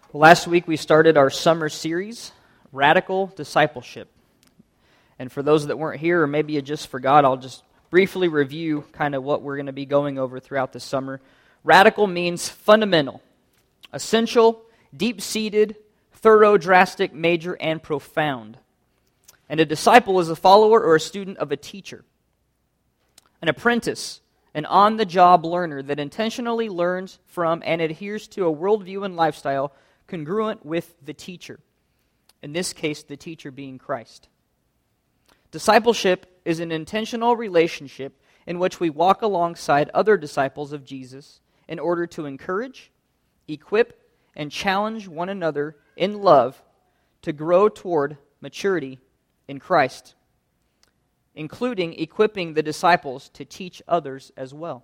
Last week we started our summer series, Radical Discipleship. And for those that weren't here, or maybe you just forgot, I'll just briefly review kind of what we're going to be going over throughout the summer. Radical means fundamental, essential, deep-seated, thorough, drastic, major, and profound. And a disciple is a follower or a student of a teacher. An apprentice, an on-the-job learner that intentionally learns from and adheres to a worldview and lifestyle congruent with the teacher. In this case, the teacher being Christ. Discipleship is an intentional relationship in which we walk alongside other disciples of Jesus in order to encourage, equip, and challenge one another in love to grow toward maturity in Christ, including equipping the disciples to teach others as well.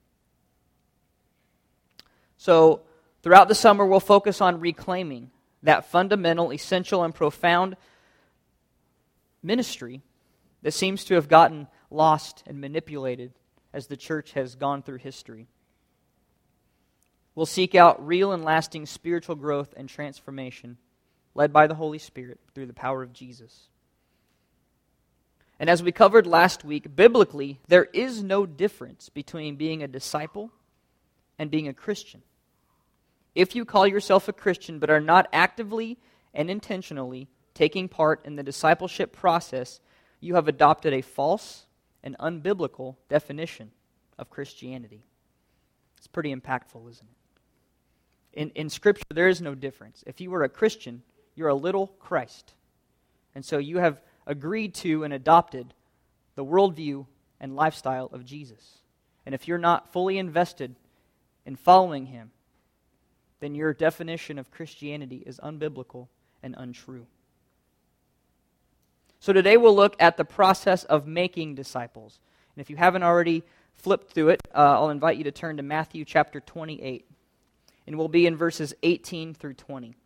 So, throughout the summer, we'll focus on reclaiming that fundamental, essential, and profound ministry that seems to have gotten lost and manipulated as the church has gone through history. We'll seek out real and lasting spiritual growth and transformation led by the Holy Spirit through the power of Jesus. And as we covered last week, biblically, there is no difference between being a disciple and being a Christian. If you call yourself a Christian but are not actively and intentionally taking part in the discipleship process, you have adopted a false and unbiblical definition of Christianity. It's pretty impactful, isn't it? In Scripture, there is no difference. If you were a Christian, you're a little Christ. And so you have agreed to and adopted the worldview and lifestyle of Jesus. And if you're not fully invested in following Him, then your definition of Christianity is unbiblical and untrue. So today we'll look at the process of making disciples. And if you haven't already flipped through it, I'll invite you to turn to Matthew chapter 28. And we'll be in verses 18 through 20.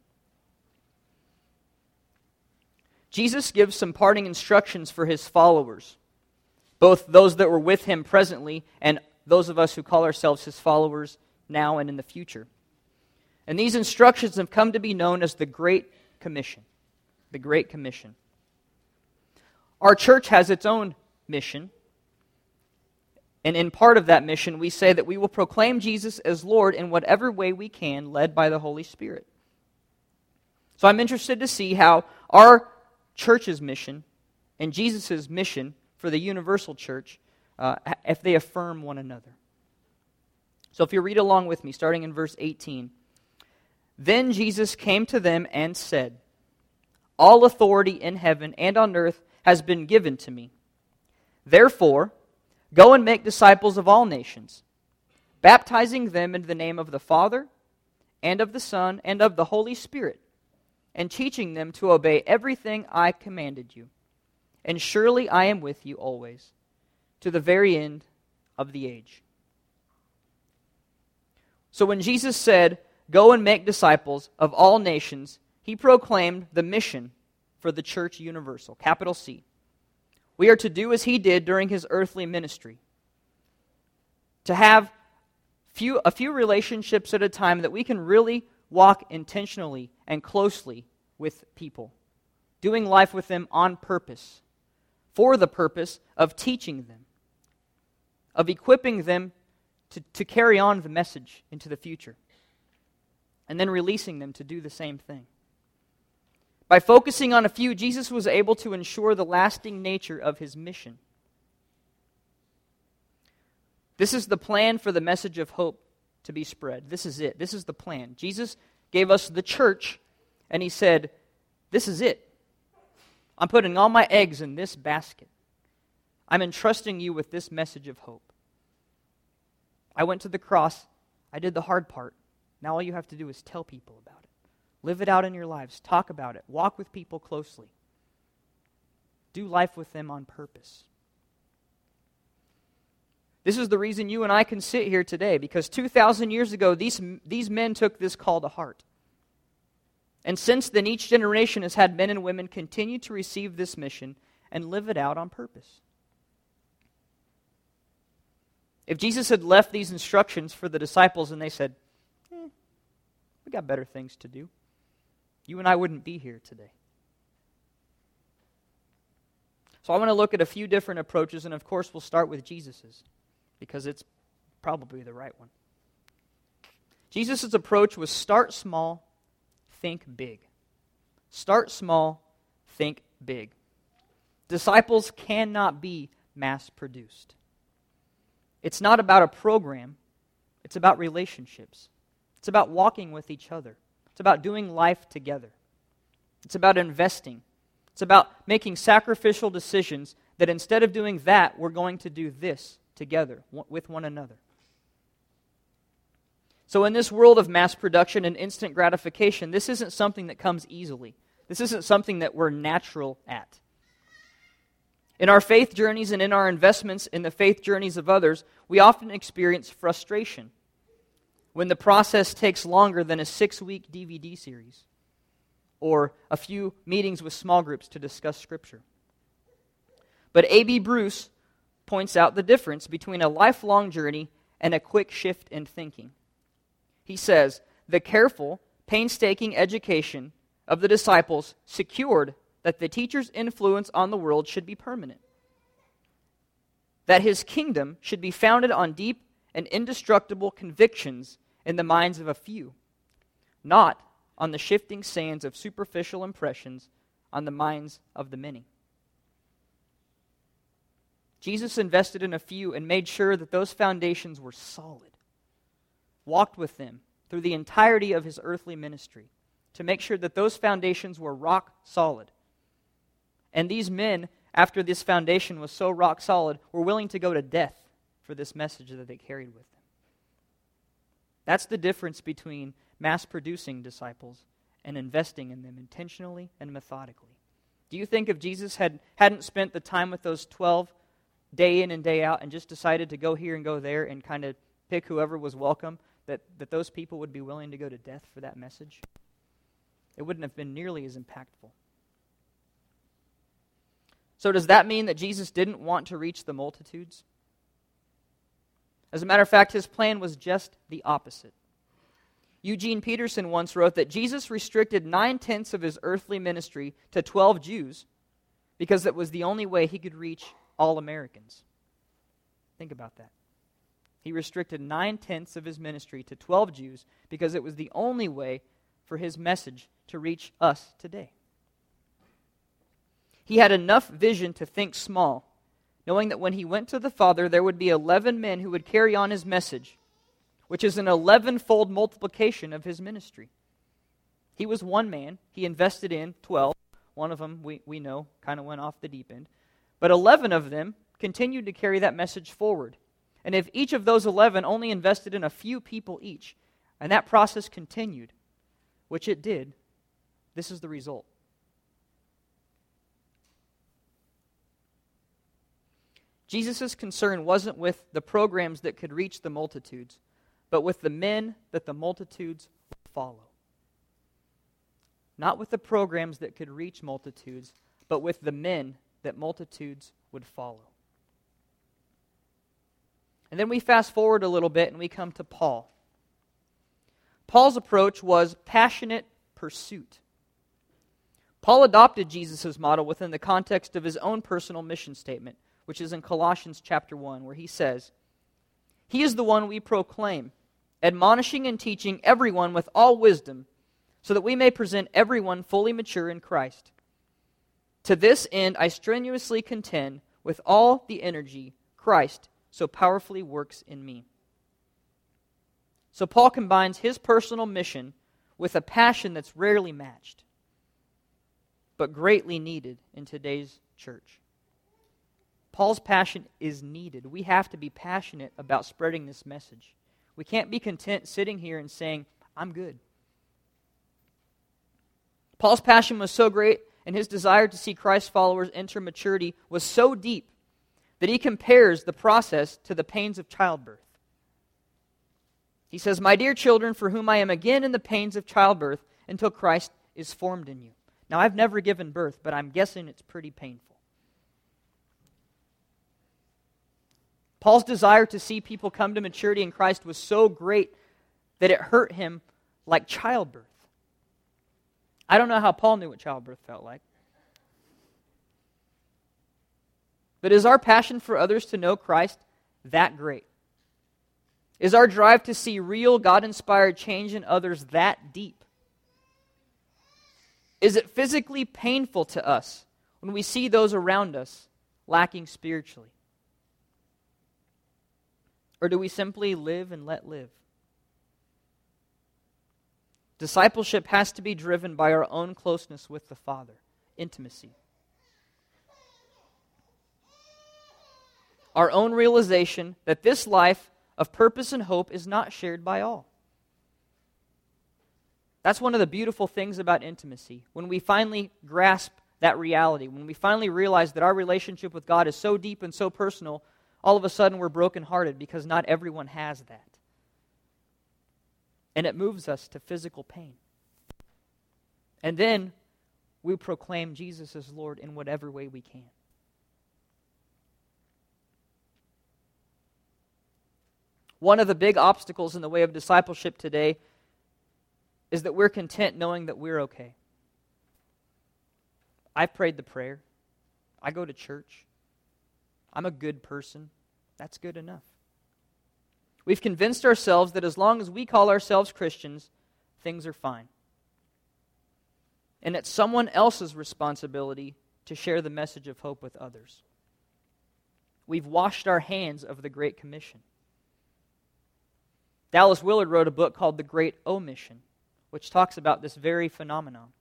Jesus gives some parting instructions for His followers, both those that were with Him presently and those of us who call ourselves His followers now and in the future. And these instructions have come to be known as the Great Commission. The Great Commission. Our church has its own mission. And in part of that mission, we say that we will proclaim Jesus as Lord in whatever way we can, led by the Holy Spirit. So I'm interested to see how our church's mission and Jesus' mission for the universal church, if they affirm one another. So if you read along with me, starting in verse 18. Then Jesus came to them and said, "All authority in heaven and on earth has been given to me. Therefore, go and make disciples of all nations, baptizing them in the name of the Father, and of the Son, and of the Holy Spirit, and teaching them to obey everything I commanded you. And surely I am with you always, to the very end of the age." So when Jesus said, "Go and make disciples of all nations," He proclaimed the mission for the church universal, capital C. We are to do as He did during His earthly ministry. To have a few relationships at a time that we can really walk intentionally and closely with people, doing life with them on purpose, for the purpose of teaching them, of equipping them to carry on the message into the future, and then releasing them to do the same thing. By focusing on a few, Jesus was able to ensure the lasting nature of His mission. This is the plan for the message of hope to be spread. This is it. This is the plan. Jesus gave us the church, and He said, this is it. I'm putting all my eggs in this basket. I'm entrusting you with this message of hope. I went to the cross. I did the hard part. Now all you have to do is tell people about it. Live it out in your lives. Talk about it. Walk with people closely. Do life with them on purpose. This is the reason you and I can sit here today, because 2,000 years ago, these men took this call to heart. And since then, each generation has had men and women continue to receive this mission and live it out on purpose. If Jesus had left these instructions for the disciples and they said, we got better things to do, you and I wouldn't be here today. So I want to look at a few different approaches, and of course we'll start with Jesus's, because it's probably the right one. Jesus' approach was start small, think big. Start small, think big. Disciples cannot be mass-produced. It's not about a program. It's about relationships. It's about walking with each other. It's about doing life together. It's about investing. It's about making sacrificial decisions that instead of doing that, we're going to do this together with one another. So in this world of mass production and instant gratification, this isn't something that comes easily. This isn't something that we're natural at. In our faith journeys and in our investments in the faith journeys of others, we often experience frustration when the process takes longer than a 6-week DVD series or a few meetings with small groups to discuss Scripture. But A.B. Bruce points out the difference between a lifelong journey and a quick shift in thinking. He says, the careful, painstaking education of the disciples secured that the teacher's influence on the world should be permanent, that his kingdom should be founded on deep and indestructible convictions in the minds of a few, not on the shifting sands of superficial impressions on the minds of the many. Jesus invested in a few and made sure that those foundations were solid, walked with them through the entirety of his earthly ministry to make sure that those foundations were rock solid. And these men, after this foundation was so rock solid, were willing to go to death for this message that they carried with them. That's the difference between mass-producing disciples and investing in them intentionally and methodically. Do you think if Jesus hadn't spent the time with those 12 day in and day out and just decided to go here and go there and kind of pick whoever was welcome, that those people would be willing to go to death for that message? It wouldn't have been nearly as impactful. So does that mean that Jesus didn't want to reach the multitudes? As a matter of fact, his plan was just the opposite. Eugene Peterson once wrote that Jesus restricted 9/10 of his earthly ministry to 12 Jews because that was the only way he could reach all Americans. Think about that. He restricted 9/10 of his ministry to 12 Jews because it was the only way for his message to reach us today. He had enough vision to think small, knowing that when he went to the Father, there would be 11 men who would carry on his message, which is an 11-fold multiplication of his ministry. He was one man. He invested in 12. One of them, we know, kind of went off the deep end. But 11 of them continued to carry that message forward. And if each of those 11 only invested in a few people each, and that process continued, which it did, this is the result. Jesus' concern wasn't with the programs that could reach the multitudes, but with the men that the multitudes would follow. Not with the programs that could reach multitudes, but with the men that multitudes would follow. And then we fast forward a little bit and we come to Paul. Paul's approach was passionate pursuit. Paul adopted Jesus' model within the context of his own personal mission statement, which is in Colossians chapter 1, where he says, "He is the one we proclaim, admonishing and teaching everyone with all wisdom, so that we may present everyone fully mature in Christ. To this end I strenuously contend with all the energy Christ so powerfully works in me." So Paul combines his personal mission with a passion that's rarely matched, but greatly needed in today's church. Paul's passion is needed. We have to be passionate about spreading this message. We can't be content sitting here and saying, "I'm good." Paul's passion was so great, and his desire to see Christ's followers enter maturity was so deep that he compares the process to the pains of childbirth. He says, "My dear children, for whom I am again in the pains of childbirth until Christ is formed in you." Now, I've never given birth, but I'm guessing it's pretty painful. Paul's desire to see people come to maturity in Christ was so great that it hurt him like childbirth. I don't know how Paul knew what childbirth felt like. But is our passion for others to know Christ that great? Is our drive to see real God-inspired change in others that deep? Is it physically painful to us when we see those around us lacking spiritually? Or do we simply live and let live? Discipleship has to be driven by our own closeness with the Father, intimacy. Our own realization that this life of purpose and hope is not shared by all. That's one of the beautiful things about intimacy. When we finally grasp that reality, when we finally realize that our relationship with God is so deep and so personal, all of a sudden we're brokenhearted because not everyone has that. And it moves us to physical pain. And then we proclaim Jesus as Lord in whatever way we can. One of the big obstacles in the way of discipleship today is that we're content knowing that we're okay. I've prayed the prayer. I go to church. I'm a good person. That's good enough. We've convinced ourselves that as long as we call ourselves Christians, things are fine. And it's someone else's responsibility to share the message of hope with others. We've washed our hands of the Great Commission. Dallas Willard wrote a book called The Great Omission, which talks about this very phenomenon.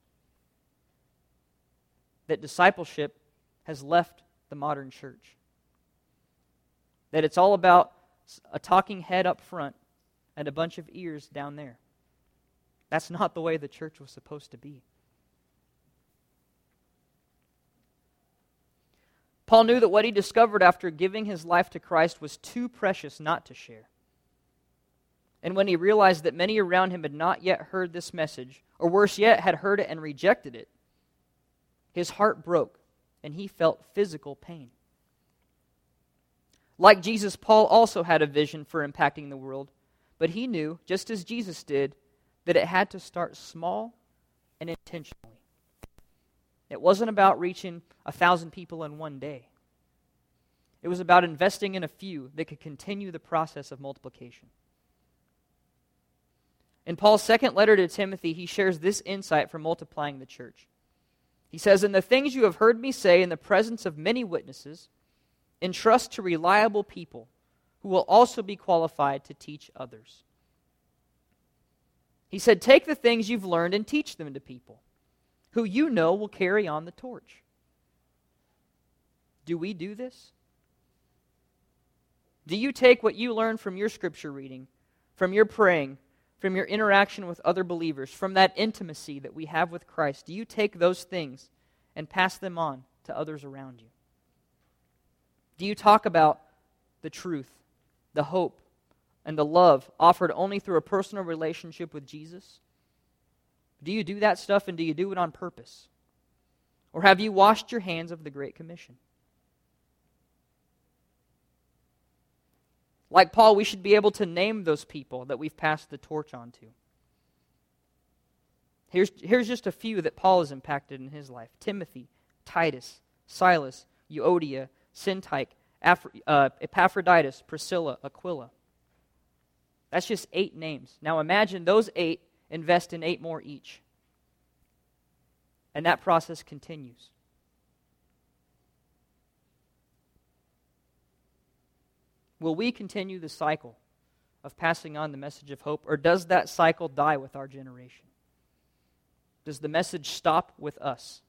That discipleship has left the modern church. That it's all about a talking head up front and a bunch of ears down there. That's not the way the church was supposed to be. Paul knew that what he discovered after giving his life to Christ was too precious not to share. And when he realized that many around him had not yet heard this message, or worse yet, had heard it and rejected it, his heart broke and he felt physical pain. Like Jesus, Paul also had a vision for impacting the world, but he knew, just as Jesus did, that it had to start small and intentionally. It wasn't about reaching 1,000 people in one day. It was about investing in a few that could continue the process of multiplication. In Paul's second letter to Timothy, he shares this insight for multiplying the church. He says, "And the things you have heard me say in the presence of many witnesses, entrust to reliable people who will also be qualified to teach others." He said, take the things you've learned and teach them to people who you know will carry on the torch. Do we do this? Do you take what you learned from your scripture reading, from your praying, from your interaction with other believers, from that intimacy that we have with Christ? Do you take those things and pass them on to others around you? Do you talk about the truth, the hope, and the love offered only through a personal relationship with Jesus? Do you do that stuff, and do you do it on purpose? Or have you washed your hands of the Great Commission? Like Paul, we should be able to name those people that we've passed the torch on to. Here's just a few that Paul has impacted in his life: Timothy, Titus, Silas, Euodia, Syntyche, Epaphroditus, Priscilla, Aquila. That's just 8 names. Now imagine those 8 invest in 8 more each. And that process continues. Will we continue the cycle of passing on the message of hope, or does that cycle die with our generation? Does the message stop with us?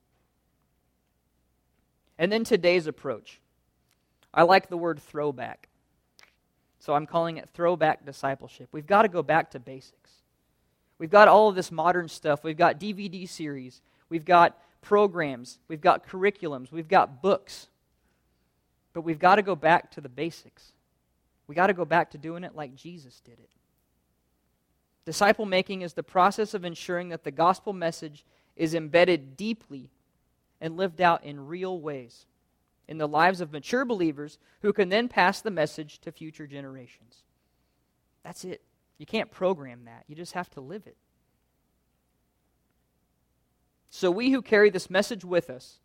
And then today's approach. I like the word throwback. So I'm calling it throwback discipleship. We've got to go back to basics. We've got all of this modern stuff. We've got DVD series. We've got programs. We've got curriculums. We've got books. But we've got to go back to the basics. We've got to go back to doing it like Jesus did it. Disciple making is the process of ensuring that the gospel message is embedded deeply and lived out in real ways in the lives of mature believers who can then pass the message to future generations. That's it. You can't program that. You just have to live it. So we who carry this message with us,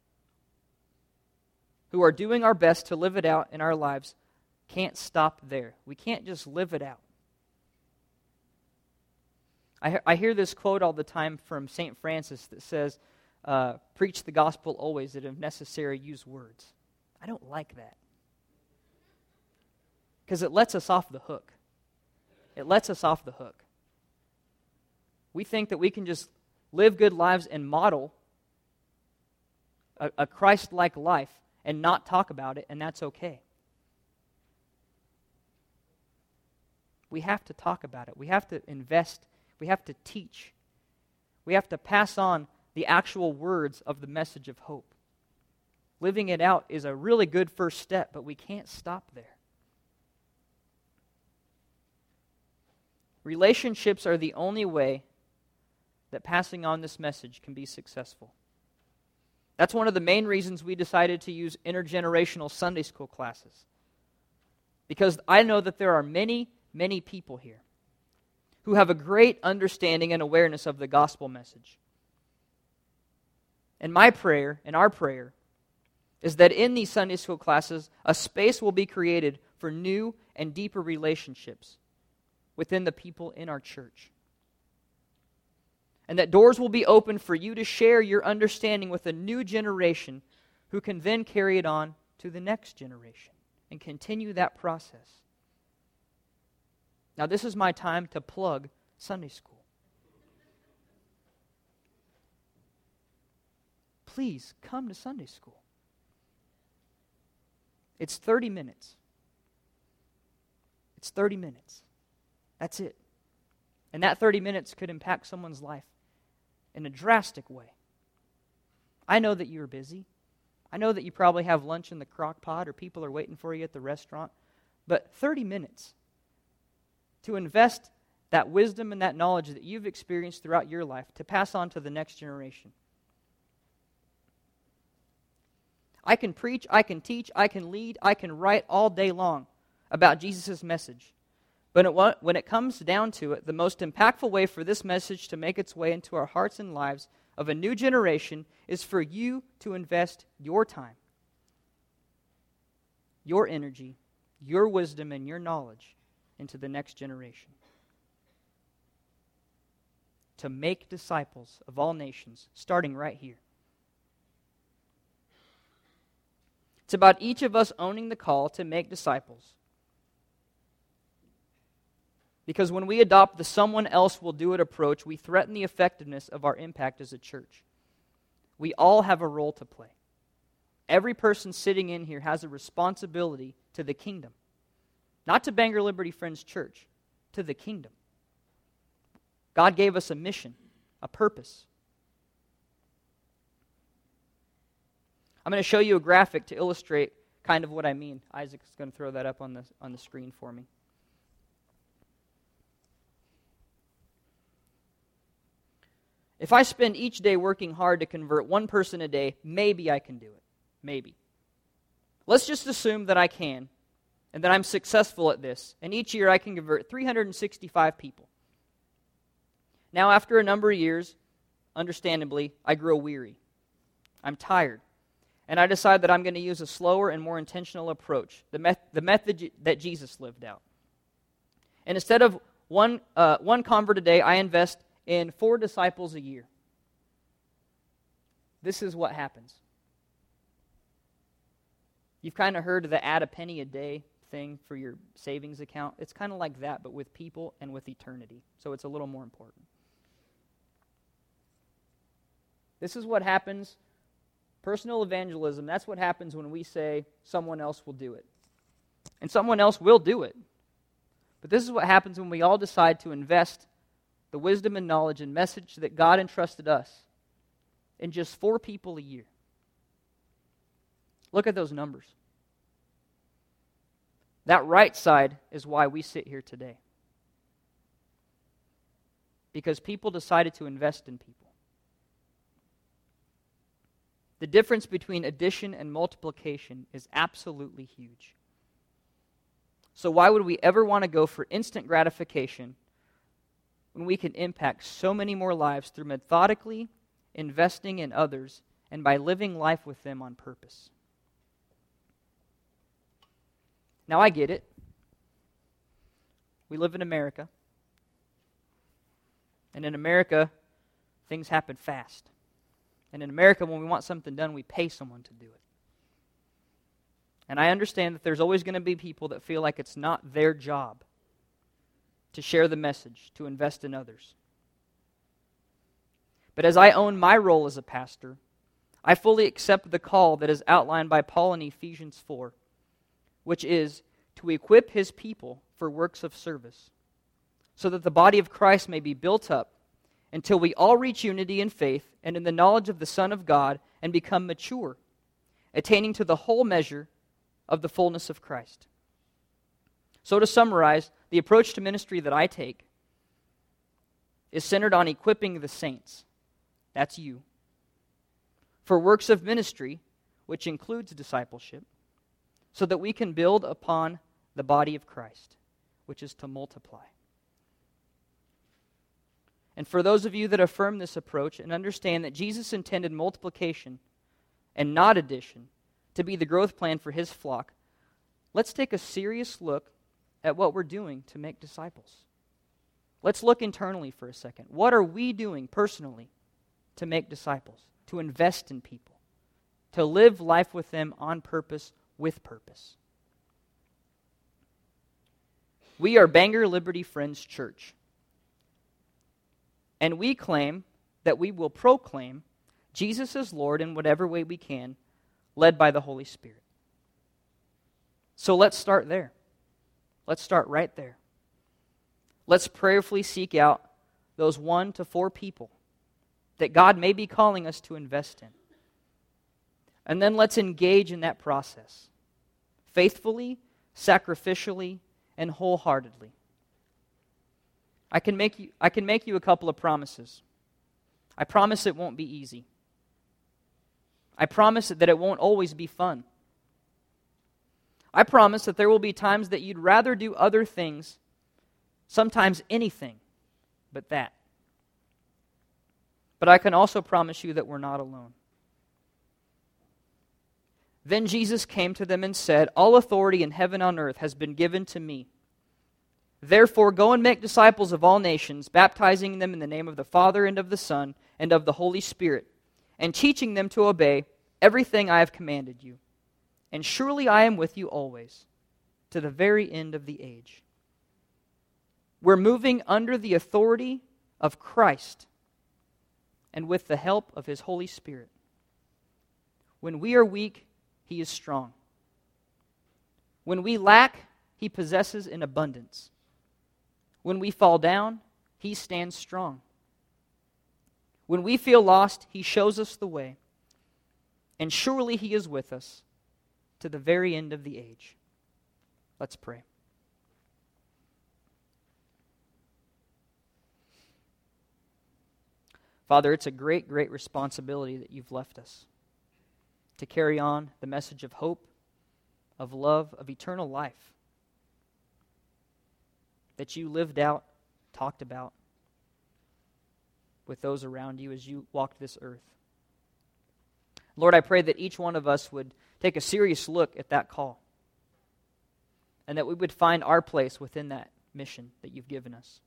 who are doing our best to live it out in our lives, can't stop there. We can't just live it out. I hear this quote all the time from St. Francis that says, preach the gospel always, and if necessary, use words. I don't like that. Because it lets us off the hook. It lets us off the hook. We think that we can just live good lives and model a Christ-like life and not talk about it, and that's okay. We have to talk about it. We have to invest. We have to teach. We have to pass on the actual words of the message of hope. Living it out is a really good first step, but we can't stop there. Relationships are the only way that passing on this message can be successful. That's one of the main reasons we decided to use intergenerational Sunday school classes. Because I know that there are many, many people here who have a great understanding and awareness of the gospel message. And my prayer, and our prayer, is that in these Sunday school classes, a space will be created for new and deeper relationships within the people in our church. And that doors will be open for you to share your understanding with a new generation who can then carry it on to the next generation and continue that process. Now, this is my time to plug Sunday school. Please come to Sunday school. It's 30 minutes. It's 30 minutes. That's it. And that 30 minutes could impact someone's life in a drastic way. I know that you're busy. I know that you probably have lunch in the crock pot or people are waiting for you at the restaurant. But 30 minutes to invest that wisdom and that knowledge that you've experienced throughout your life to pass on to the next generation. I can preach, I can teach, I can lead, I can write all day long about Jesus' message. But when it comes down to it, the most impactful way for this message to make its way into our hearts and lives of a new generation is for you to invest your time, your energy, your wisdom, and your knowledge into the next generation. To make disciples of all nations, starting right here. It's about each of us owning the call to make disciples. Because when we adopt the someone else will do it approach, we threaten the effectiveness of our impact as a church. We all have a role to play. Every person sitting in here has a responsibility to the kingdom. Not to Bangor Liberty Friends Church, to the kingdom. God gave us a mission, a purpose. I'm going to show you a graphic to illustrate kind of what I mean. Isaac's going to throw that up on the screen for me. If I spend each day working hard to convert one person a day, maybe I can do it. Maybe. Let's just assume that I can, and that I'm successful at this, and each year I can convert 365 people. Now, after a number of years, understandably, I grow weary. I'm tired. And I decide that I'm going to use a slower and more intentional approach, the method that Jesus lived out. And instead of one convert a day, I invest in 4 disciples a year. This is what happens. You've kind of heard of the add a penny a day thing for your savings account. It's kind of like that, but with people and with eternity. So it's a little more important. This is what happens. Personal evangelism, that's what happens when we say someone else will do it. And someone else will do it. But this is what happens when we all decide to invest the wisdom and knowledge and message that God entrusted us in just 4 people a year. Look at those numbers. That right side is why we sit here today. Because people decided to invest in people. The difference between addition and multiplication is absolutely huge. So why would we ever want to go for instant gratification when we can impact so many more lives through methodically investing in others, and by living life with them on purpose. Now, I get it. We live in America. And in America, things happen fast. And in America, when we want something done, we pay someone to do it. And I understand that there's always going to be people that feel like it's not their job to share the message, to invest in others. But as I own my role as a pastor, I fully accept the call that is outlined by Paul in Ephesians 4, which is to equip his people for works of service, so that the body of Christ may be built up until we all reach unity in faith and in the knowledge of the Son of God and become mature, attaining to the whole measure of the fullness of Christ. So to summarize, the approach to ministry that I take is centered on equipping the saints, that's you, for works of ministry, which includes discipleship, so that we can build upon the body of Christ, which is to multiply. And for those of you that affirm this approach and understand that Jesus intended multiplication and not addition to be the growth plan for his flock, let's take a serious look at what we're doing to make disciples. Let's look internally for a second. What are we doing personally to make disciples, to invest in people, to live life with them on purpose, with purpose? We are Bangor Liberty Friends Church. And we claim that we will proclaim Jesus as Lord in whatever way we can, led by the Holy Spirit. So let's start there. Let's start right there. Let's prayerfully seek out those 1 to 4 people that God may be calling us to invest in. And then let's engage in that process, faithfully, sacrificially, and wholeheartedly. I can make you a couple of promises. I promise it won't be easy. I promise that it won't always be fun. I promise that there will be times that you'd rather do other things, sometimes anything, but that. But I can also promise you that we're not alone. Then Jesus came to them and said, "All authority in heaven and on earth has been given to me. Therefore, go and make disciples of all nations, baptizing them in the name of the Father and of the Son and of the Holy Spirit, and teaching them to obey everything I have commanded you. And surely I am with you always, to the very end of the age." We're moving under the authority of Christ and with the help of his Holy Spirit. When we are weak, he is strong. When we lack, he possesses in abundance. When we fall down, he stands strong. When we feel lost, he shows us the way. And surely he is with us to the very end of the age. Let's pray. Father, it's a great, great responsibility that you've left us to carry on the message of hope, of love, of eternal life that you lived out, talked about with those around you as you walked this earth. Lord, I pray that each one of us would take a serious look at that call and that we would find our place within that mission that you've given us.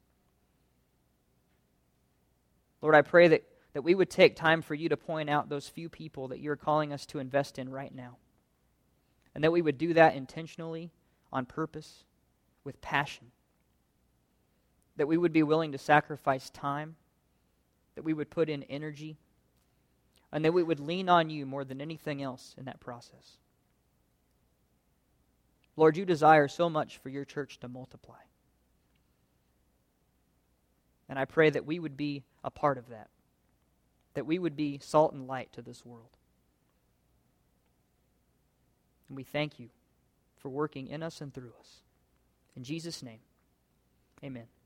Lord, I pray that we would take time for you to point out those few people that you're calling us to invest in right now. And that we would do that intentionally, on purpose, with passion. That we would be willing to sacrifice time, that we would put in energy, and that we would lean on you more than anything else in that process. Lord, you desire so much for your church to multiply. And I pray that we would be a part of that we would be salt and light to this world. And we thank you for working in us and through us. In Jesus' name, amen.